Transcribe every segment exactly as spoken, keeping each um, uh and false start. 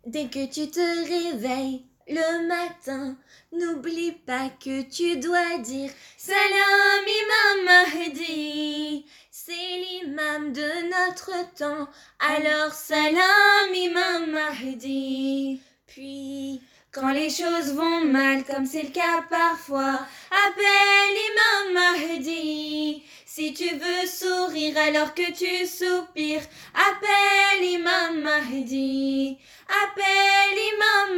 Dès que tu te réveilles le matin, n'oublie pas que tu dois dire Salam Imam Mahdi. C'est l'imam de notre temps, alors Salam Imam Mahdi. Puis, quand les choses vont mal, comme c'est le cas parfois, appelle Imam Mahdi. Si tu veux sourire alors que tu soupires, appelle Imam Mahdi. Appelle Imam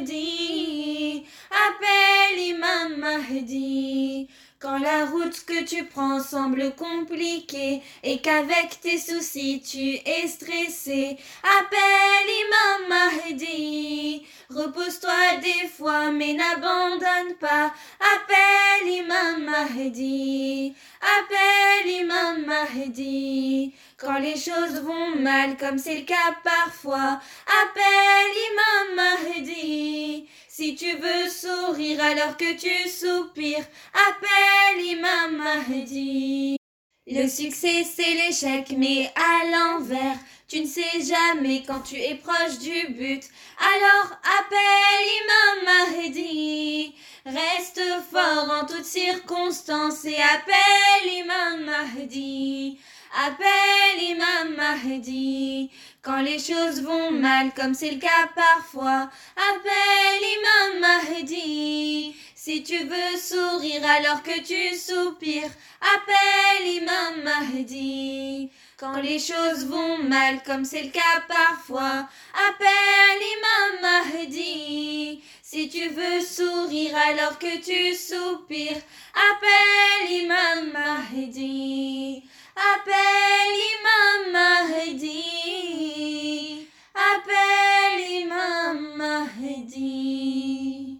Mahdi. Appelle Imam Mahdi. Quand la route que tu prends semble compliquée et qu'avec tes soucis tu es stressé, appelle Imam Mahdi. Repose-toi des fois mais n'abandonne pas, appelle Imam Mahdi. Appelle Imam Mahdi. Quand les choses vont mal comme c'est le cas parfois, appelle Imam Mahdi. Si tu veux sourire alors que tu soupires, appelle Imam Mahdi. Le succès c'est l'échec mais à l'envers. Tu ne sais jamais quand tu es proche du but. Alors appelle Imam Mahdi. Reste fort en toutes circonstances et appelle Imam Mahdi. Appelle Imam Mahdi. Quand les choses vont mal comme c'est le cas parfois, appelle Imam Mahdi. Si tu veux sourire alors que tu soupires, appelle Imam Mahdi. Quand les choses vont mal comme c'est le cas parfois, appelle Imam Mahdi. Si tu veux sourire alors que tu soupires, appelle Imam Mahdi. Appelle Imam Mahdi. Appelle Imam Mahdi.